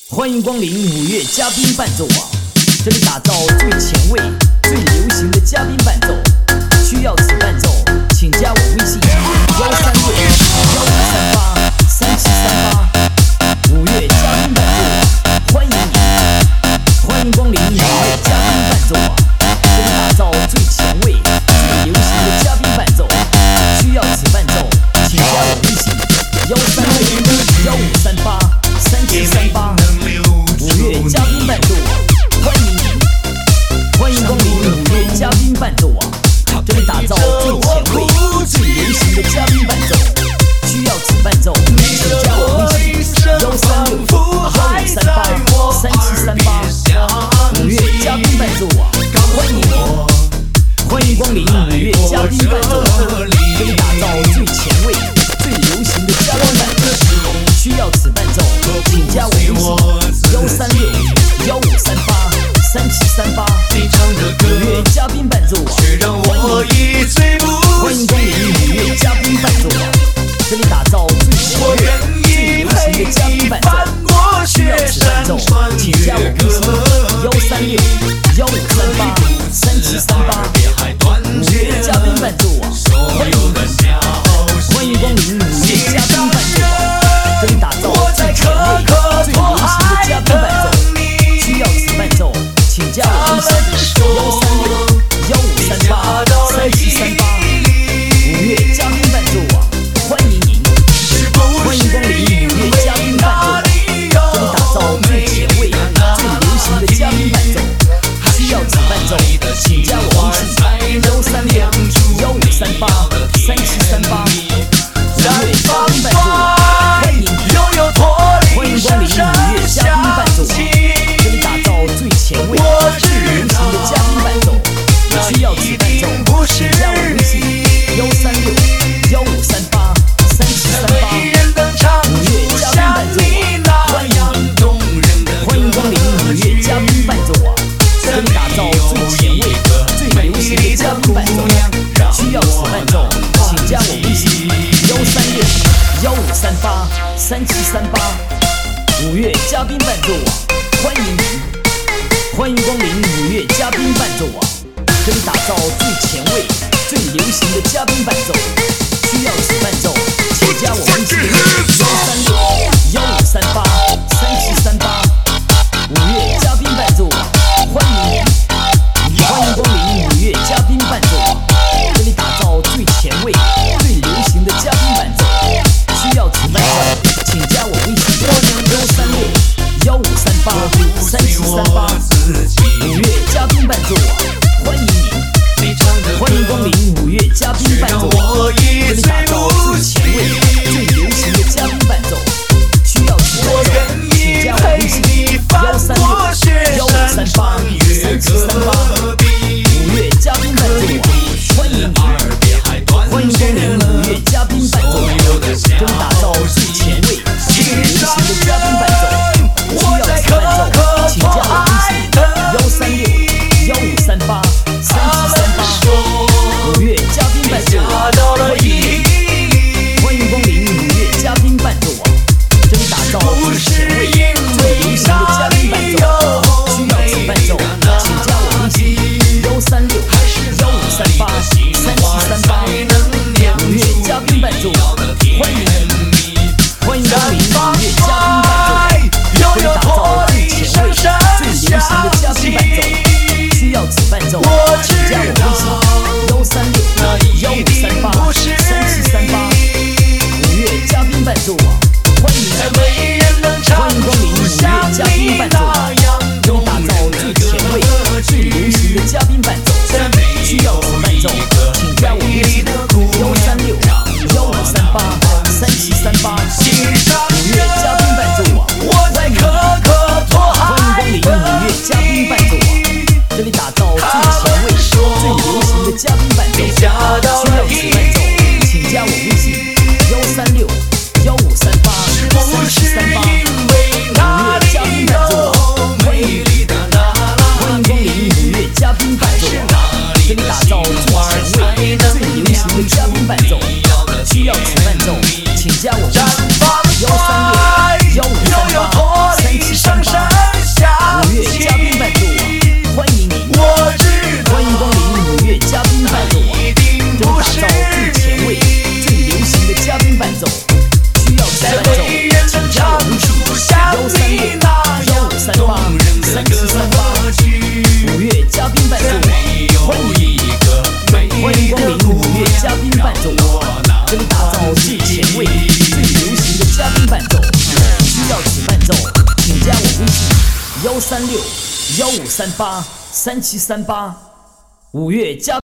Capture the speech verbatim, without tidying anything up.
欢迎光临五月嘉宾伴奏网，这里打造最前卫、最流行的嘉宾伴奏。需要此伴奏，请加我微信：幺三六幺五三八三七三八。五月嘉宾伴奏网，欢迎你！欢迎光临五月嘉宾伴奏网，这里打造最前卫、最流行的嘉宾伴奏。需要此伴奏，请加我微信：幺三六幺五三八三七三八。五月嘉宾伴奏网，欢迎你！欢迎光临五月嘉宾伴奏网，这里打造最前卫、最流行的嘉宾伴奏。需要此伴奏，请加我微信：幺三六幺五三八三七三八。五月嘉宾伴奏网，欢迎你！欢迎光临五月嘉宾伴奏网，这里打造最前卫、最流行的嘉宾伴奏。需要此伴奏，请加我微信：幺三六幺五三八三七三八。五月嘉宾伴奏网，欢迎欢迎光临五月嘉宾伴奏网，这里打造最前卫、最流行的嘉宾伴奏。需要此伴奏，请加我微信：幺三六幺五三八三七三八。五月嘉宾伴奏网，欢迎欢迎光临五月嘉宾伴奏网，这里打造最前卫、最流行的嘉宾伴奏。需要此伴奏，请加我微信：幺三六幺五三八三七三八。五月嘉宾伴奏网，欢迎您！欢迎光临五月嘉宾伴奏网，这里打造最前卫、最流行的嘉宾伴奏。需要此伴奏，请加我微信：幺三六幺五三八三七三八。五月嘉宾伴奏网，欢迎你！欢迎光临五月嘉宾伴奏网，这里打造最前卫、最流行的嘉宾伴奏。需要此伴奏，请加我微信：幺三六幺五三八三七三八。五月嘉宾伴奏网，欢迎你！欢迎光临五月嘉宾伴奏网，这里打造最前卫、最流行的嘉宾伴奏。需要此伴奏，请加我微信：幺三六幺五三八三七三八。五月嘉宾伴奏网，欢迎你！欢迎光临五月嘉宾伴奏网，这里打造最前卫、最流行的嘉宾伴奏。需要此伴奏，请加我微信：幺三六幺五三八三七三八。五月嘉宾伴奏网，欢迎你！欢迎光临五月嘉宾伴奏网，这里打造最前卫、最流行的嘉宾伴奏。需要此伴奏，请加我微信：幺三六幺五三八三七三八。五月嘉宾伴奏网，欢迎你！欢迎光临五月嘉宾伴奏网，这里打造最前卫、最流行的嘉宾伴奏。需要此伴奏，请加我微信：幺三六幺五三八三七三八。五月嘉宾伴奏网，欢迎你！欢迎光临五月嘉宾伴奏网，这里打造最前卫、最流行的嘉宾伴奏。需要此伴奏，请加我微信：幺三六五月嘉宾伴奏，欢迎欢迎光临五月嘉宾伴奏网，这里打造最前卫、最流行的嘉宾伴奏。需要此伴奏，请加我微信：幺三六幺五三八三七三八。五月嘉。